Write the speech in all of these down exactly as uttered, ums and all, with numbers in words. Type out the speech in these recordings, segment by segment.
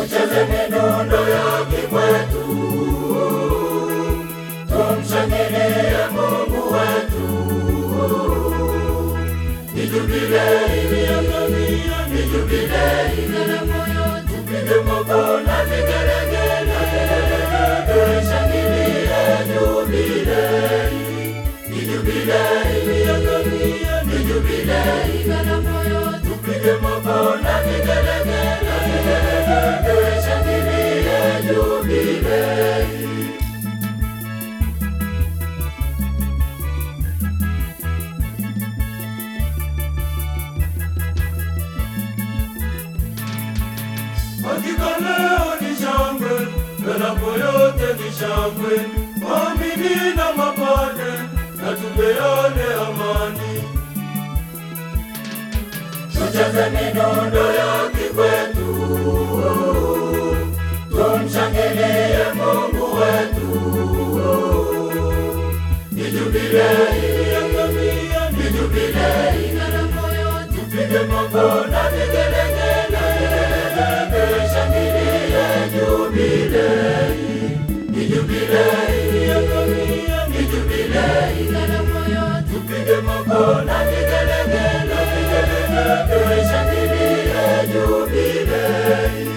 tucheze midundo ya kikwetu, tumshangilie Mungu wetu. Ni jubilei, ni jubilei, tupige moyo na vigelegele, tushangilie jubilei. Ni jubilei, ni jubilei, tupige moyo na vigelegele, tushangilie jubilei. Hakika leo ni shangwe, Galapo yote ni shangwe, waamini na mapadre na tupeane amani. Tucheze midundo ya kikwetu, tumshangilie Mungu wetu. Ni jubilei, ni jubilei, tupige moyo na vigelegele, tushangilie jubilei. Ni jubilei, ni jubilei, tupige moyo na vigelegele, tushangilie jubilei.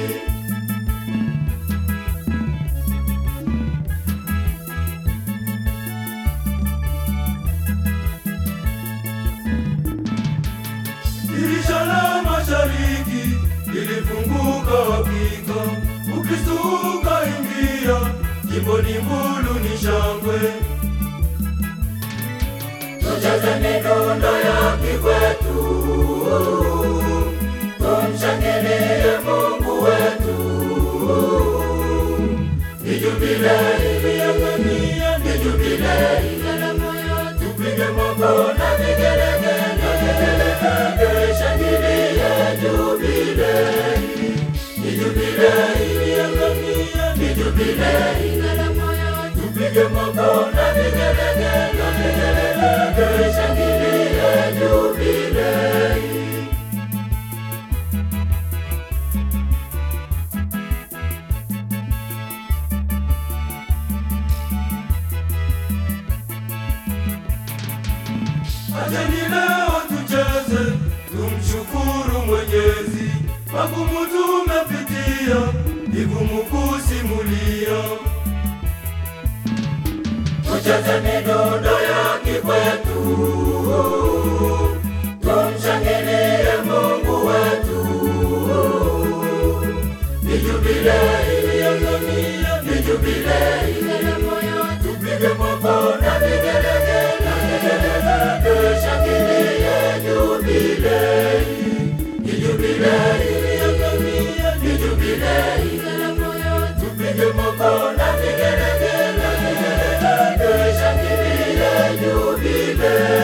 Dirisha la mashariki lilifunguka hakika, Ukristo ukaingia, jimboni Mbulu ni shangwe. Tucheze midundo ya kikwetu, tumshangilie Mungu wetu. Ni jubilei, ni jubilei, tupige moyo na vigelegele, tushangilie jubilei. Ni jubilei, ni jubilei, tupige moyo na vigelegele, tushangilie jubilei. Acheni leo tucheze, tumshukuru Mwenyezi. Magumu tumepitia, vigumu kusimulia. Tucheze midundo ya kikwetu, tumshangilie Mungu wetu. Ni jubilei, ni jubilei, tupige moyo na vigelegele, tushangilie jubilei. Ni jubilei, ni jubilei, tupige moyo na vigelegele, tushangilie jubilei.